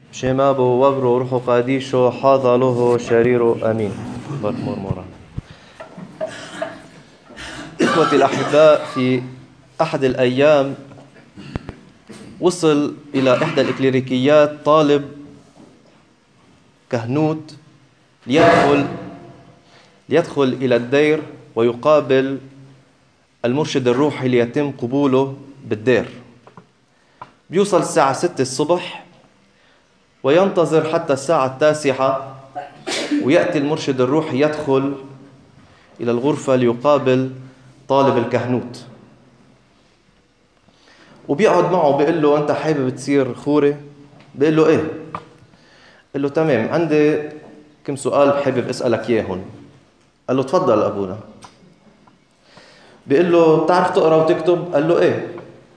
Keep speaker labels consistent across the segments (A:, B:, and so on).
A: شمابو وبرو روحو قاديشو حاضله شريرو أمين مرمورا. إخوتي الأحباء، في أحد الأيام وصل إلى إحدى الإكليريكيات طالب كهنوت ليدخل إلى الدير ويقابل المرشد الروحي ليتم قبوله بالدير. بيوصل الساعة 6 الصبح وينتظر حتى الساعة 9، ويأتي المرشد الروحي يدخل إلى الغرفة ليقابل طالب الكهنوت، وبيقعد معه بيقول له: أنت حابب تصير خوري؟ بيقول له: إيه. قال له: تمام، عندي كم سؤال حابب أسألك إياهم. قال له: تفضل أبونا. بيقول له: بتعرف تقرأ وتكتب؟ قال له: إيه.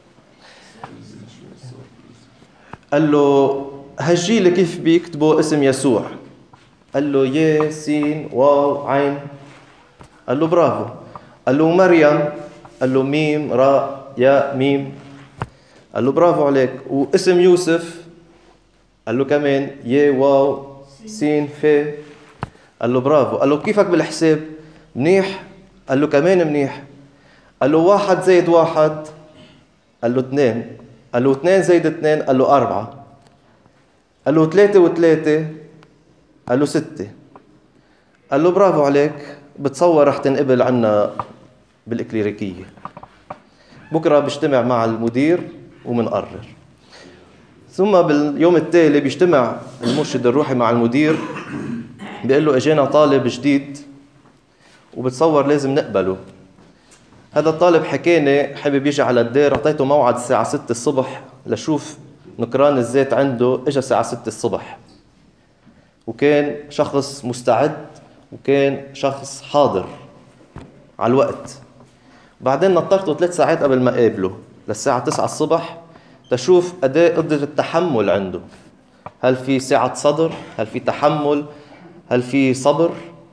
A: قال له: هالجيل كيف بيكتبوا اسم يسوع؟ قال له: ي سين واو عين. قال له: برافو. قال له: مريم؟ قال له: ميم راء ياء ميم. قال له: برافو عليك. واسم يوسف؟ قال له: كمان ي واو سين ف. قال له: برافو. قال له: كيفك بالحساب؟ منيح؟ قال له: كمان منيح. قال له: 1 زائد 1؟ قال له: 2. قال له: 2 زائد 2؟ قال له: 4. قال له: 3 و3؟ قال له: 6. قال له: برافو عليك، بتصور رح تنقبل عنا بالإكليريكية. بكرة بيجتمع مع المدير ومنقرر. ثم باليوم التالي بيجتمع المرشد الروحي مع المدير، بيقول له: اجينا طالب جديد وبتصور لازم نقبله. هذا الطالب حكاني حابب يجي على الدير، اعطيته موعد الساعة 6 الصبح لشوف نكران الزيت عنده. اجى الساعة 6 الصبح وكان شخص مستعد وكان شخص حاضر على الوقت. بعدين نطرته 3 ساعات قبل ما قابله للساعة 9 الصبح تشوف أداء قدرة التحمل عنده. هل في سعة صدر؟ هل في تحمل؟ هل في صبر؟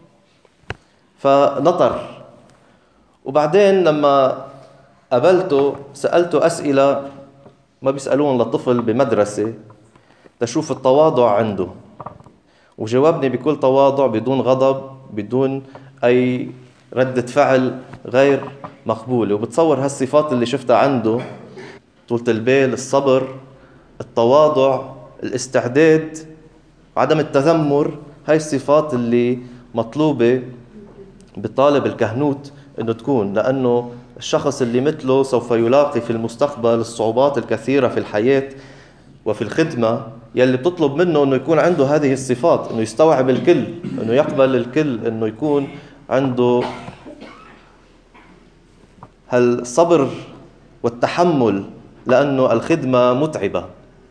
A: فنطر. وبعدين لما قابلته سألته أسئلة ما بيسألون للطفل بمدرسة تشوف التواضع عنده، وجاوبني بكل تواضع، بدون غضب، بدون أي ردة فعل غير مقبولة. وبتصور هالصفات اللي شفتها عنده: طولة البال، الصبر، التواضع، الاستعداد، عدم التذمر. هاي الصفات اللي مطلوبة بطالب الكهنوت أنه تكون، لأنه الشخص اللي مثله سوف يلاقي في المستقبل الصعوبات الكثيرة في الحياة وفي الخدمة، يلي بتطلب منه أنه يكون عنده هذه الصفات: أنه يستوعب الكل، أنه يقبل الكل، أنه يكون عنده هالصبر والتحمل، لأنه الخدمة متعبة.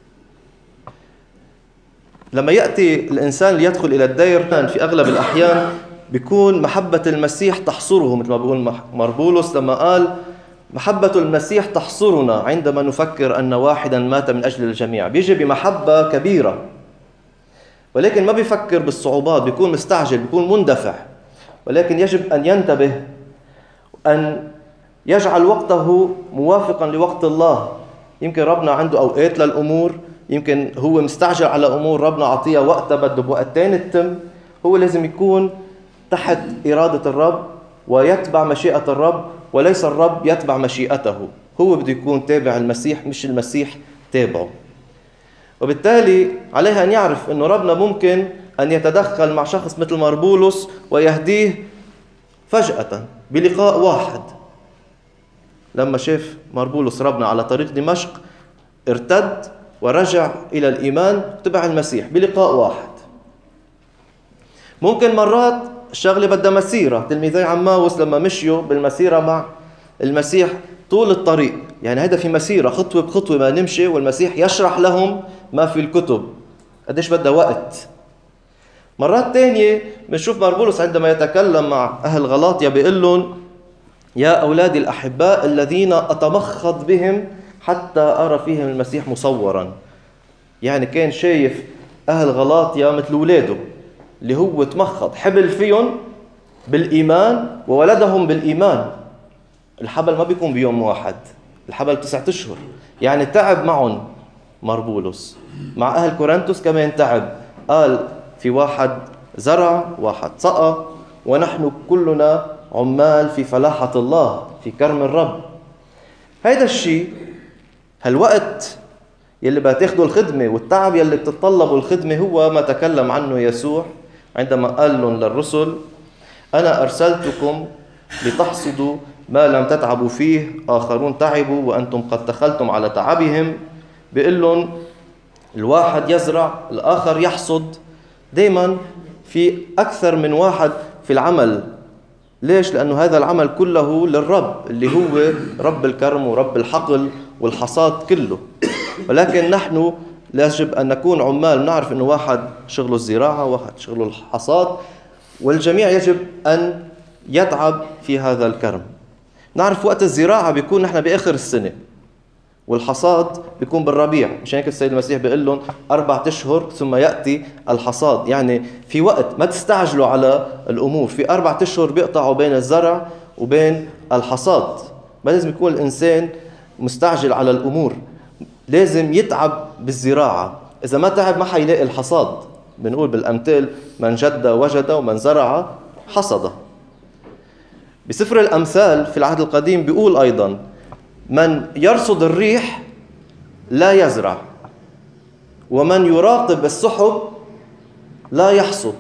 A: لما يأتي الإنسان ليدخل إلى الدير في أغلب الأحيان بيكون محبة المسيح تحصره، مثل ما بيقول مربولس لما قال: محبة المسيح تحصرنا عندما نفكر أن واحدا مات من أجل الجميع. بيجي بمحبة كبيرة، ولكن ما بيفكر بالصعوبات، بيكون مستعجل، بيكون مندفع. ولكن يجب أن ينتبه، أن يجعل وقته موافقا لوقت الله. يمكن ربنا عنده أوقات للأمور، يمكن هو مستعجل على أمور ربنا عطيها وقتها بده بوقت تاني تتم. هو لازم يكون تحت إرادة الرب ويتبع مشيئة الرب، وليس الرب يتبع مشيئته. هو بده يكون تابع المسيح، مش المسيح تابعه. وبالتالي عليه أن يعرف أنه ربنا ممكن أن يتدخل مع شخص مثل مربولس ويهديه فجأة بلقاء واحد. لما شاف مربولس ربنا على طريق دمشق ارتد ورجع إلى الإيمان، تبع المسيح بلقاء واحد. ممكن مرات الشغلة بدها مسيرة. تلميذي عماوس لما مشيوا بالمسيرة مع المسيح طول الطريق، يعني هذا في مسيرة خطوة بخطوة ما نمشي، والمسيح يشرح لهم ما في الكتب. قديش بدها وقت. مرات تانية بنشوف مربولس عندما يتكلم مع أهل غلاطيا بيقول لهم: يا أولادي الأحباء الذين أتمخض بهم حتى أرى فيهم المسيح مصورا. يعني كان شايف أهل غلاطيا مثل ولاده، اللي هو تمخض، حبل فيهم بالإيمان وولدهم بالإيمان. الحبل ما بيكون بيوم واحد، الحبل 9 أشهر، يعني تعب معهم ماربولوس. مع أهل كورنثوس كمان تعب، قال في واحد زرع، واحد سقى، ونحن كلنا عمال في فلاحة الله، في كرم الرب. هيدا الشيء، هالوقت يلي بتاخدوا الخدمة والتعب يلي بتتطلبوا الخدمة هو ما تكلم عنه يسوع عندما قال لهم للرسل: أنا أرسلتكم لتحصدوا ما لم تتعبوا فيه، آخرون تعبوا وأنتم قد دخلتم على تعبهم. بيقول لهم الواحد يزرع، الآخر يحصد. دايما في أكثر من واحد في العمل. ليش؟ لأنه هذا العمل كله للرب اللي هو رب الكرم ورب الحقل والحصاد كله. ولكن نحن يجب أن نكون عمال، نعرف أنه واحد شغله الزراعة، واحد شغله الحصاد، والجميع يجب أن يتعب في هذا الكرم. نعرف وقت الزراعة بيكون نحن بآخر السنة، والحصاد بيكون بالربيع. مشان هيك السيد المسيح بيقول لهم 4 أشهر ثم يأتي الحصاد. يعني في وقت، ما تستعجلوا على الأمور. في 4 أشهر بيقطعوا بين الزرع وبين الحصاد. ما لازم يكون الإنسان مستعجل على الأمور، لازم يتعب بالزراعة. إذا ما تعب ما حيلاقي الحصاد. بنقول بالأمثال: من جد وجد ومن زرع حصد. بسفر الأمثال في العهد القديم بيقول أيضا: من يرصد الريح لا يزرع، ومن يراقب السحب لا يحصد.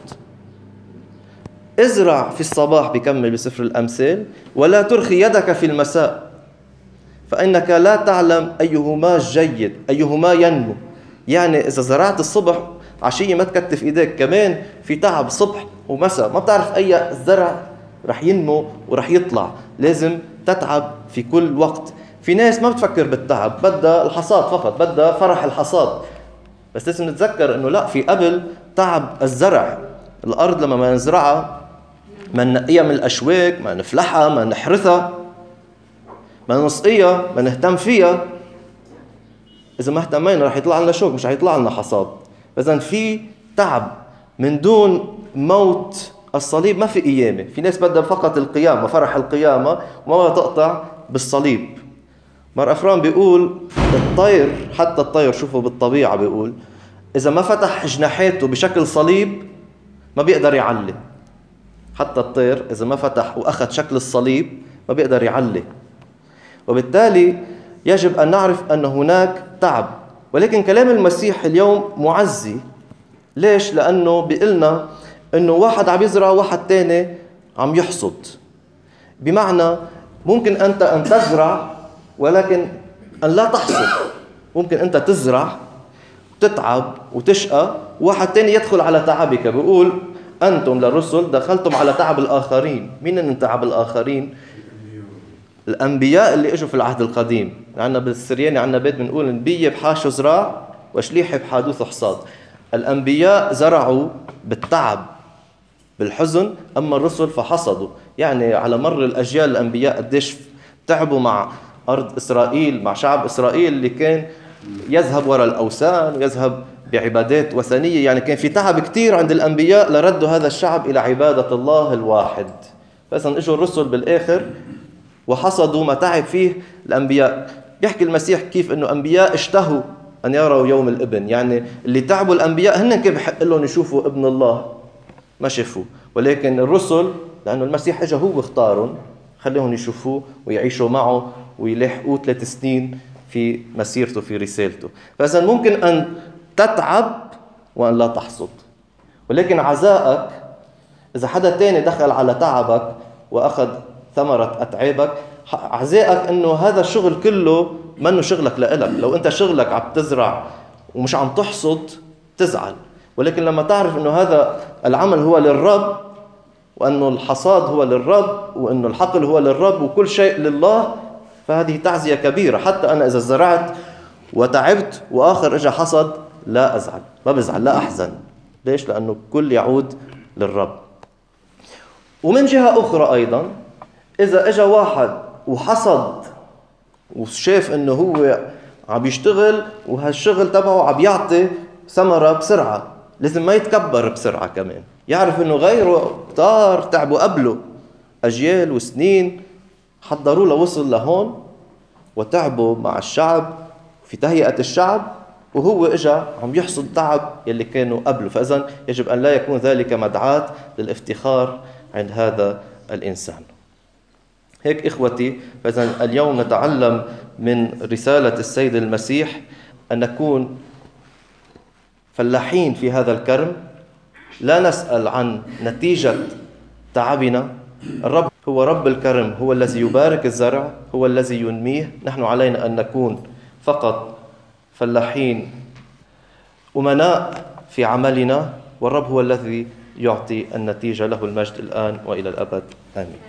A: ازرع في الصباح، بيكمل بسفر الأمثال، ولا ترخي يدك في المساء، فإنك لا تعلم أيهما جيد أيهما ينمو. يعني إذا زرعت الصبح عشية ما تكتف إيديك. كمان في تعب صبح ومساء، ما بتعرف أي الزرع رح ينمو ورح يطلع. لازم تتعب في كل وقت. في ناس ما بتفكر بالتعب، بدها الحصاد فقط، بدها فرح الحصاد. بس لازم نتذكر أنه لا، في قبل تعب الزرع. الأرض لما ما نزرعها، ما ننقيها من الأشواك، ما نفلحها، ما نحرثها، ما نسقيها، ما نهتم فيها، إذا ما اهتمينا رح يطلع لنا شوك، مش رح يطلع لنا حصاد. إذن في تعب. من دون موت الصليب ما في قيامة. في ناس بدها فقط القيامة، فرح القيامة، وما تقطع بالصليب. مار أفرام بيقول الطير، حتى الطير شوفوا بالطبيعة، بيقول إذا ما فتح جناحاته بشكل صليب ما بيقدر يعلي. حتى الطير إذا ما فتح وأخذ شكل الصليب ما بيقدر يعلي. وبالتالي يجب أن نعرف أن هناك تعب. ولكن كلام المسيح اليوم معزي. ليش؟ لأنه بيقلنا أنه واحد عم يزرع وواحد تاني عم يحصد. بمعنى ممكن أنت أن تزرع ولكن أن لا تحصد. ممكن أنت تزرع وتتعب وتشقى، وواحد تاني يدخل على تعبك. بيقول أنتم للرسل دخلتم على تعب الآخرين. مين أن تعب الآخرين؟ الأنبياء اللي اجوا في العهد القديم. عندنا بالسرياني عندنا بيت بنقول: نبي بحاشو زراع وشليح بحادوث حصاد. الأنبياء زرعوا بالتعب بالحزن، أما الرسل فحصدوا. يعني على مر الأجيال الأنبياء قديش تعبوا مع أرض إسرائيل، مع شعب إسرائيل اللي كان يذهب وراء الأوثان ويذهب بعبادات وثنية. يعني كان في تعب كتير عند الأنبياء لردوا هذا الشعب إلى عبادة الله الواحد. فإذن اجوا الرسل بالآخر وحصدوا ما تعب فيه الأنبياء. يحكي المسيح كيف أنه أنبياء اشتهوا أن يروا يوم الابن. يعني اللي تعبوا الأنبياء هن كيف بحق لهم يشوفوا ابن الله، ما شافوا. ولكن الرسل لأنه المسيح اجى هو اختارهم، خليهم يشوفوه ويعيشوا معه ويلاحقوه 3 سنين في مسيرته في رسالته. فإذا ممكن أن تتعب وأن لا تحصد. ولكن عزائك إذا حدا تاني دخل على تعبك وأخذ ثمرة أتعابك، عزائك أنه هذا الشغل كله منه شغلك لإلك. لو أنت شغلك عم تزرع ومش عم تحصد تزعل. ولكن لما تعرف أنه هذا العمل هو للرب، وأنه الحصاد هو للرب، وأنه الحقل هو للرب، وكل شيء لله، فهذه تعزية كبيرة. حتى أنا إذا زرعت وتعبت وآخر إجا حصد لا أزعل، ما بزعل، لا أحزن. ليش؟ لأنه كل يعود للرب. ومن جهة أخرى أيضا، إذا إجا واحد وحصد وشاف أنه هو عم يشتغل وهالشغل تبعه عم يعطي ثمرة بسرعة، لازم ما يتكبر بسرعة. كمان يعرف أنه غيره كتار تعبوا قبله أجيال وسنين، حضروا له وصل لهون وتعبوا مع الشعب في تهيئة الشعب، وهو إجا عم يحصد تعب يلي كانوا قبله. فإذن يجب أن لا يكون ذلك مدعاة للافتخار عند هذا الإنسان. هيك إخوتي، فإذن اليوم نتعلم من رسالة السيد المسيح أن نكون فلاحين في هذا الكرم، لا نسأل عن نتيجة تعبنا. الرب هو رب الكرم، هو الذي يبارك الزرع، هو الذي ينميه. نحن علينا أن نكون فقط فلاحين أمناء في عملنا، والرب هو الذي يعطي النتيجة. له المجد الآن وإلى الأبد، آمين.